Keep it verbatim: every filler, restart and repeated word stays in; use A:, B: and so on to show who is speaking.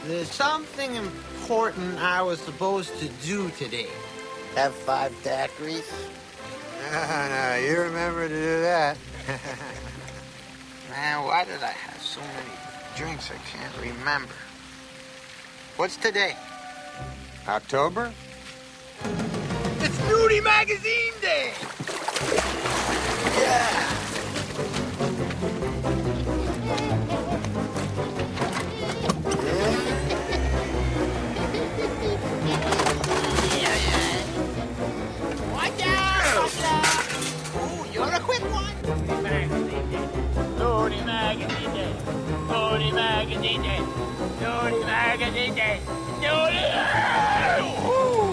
A: There's something important I was supposed to do today.
B: Have five daiquiris?
C: No, no, you remember to do that.
A: Man, why did I have so many drinks I can't remember? What's today?
C: October?
A: It's Nudie Magazine Day! Yeah! Watch out! Watch out! Ooh, you're a quick one!
D: Nudie Magazine Day! Nudie Magazine Day! Nudie Magazine Day! Nudie! Ooh!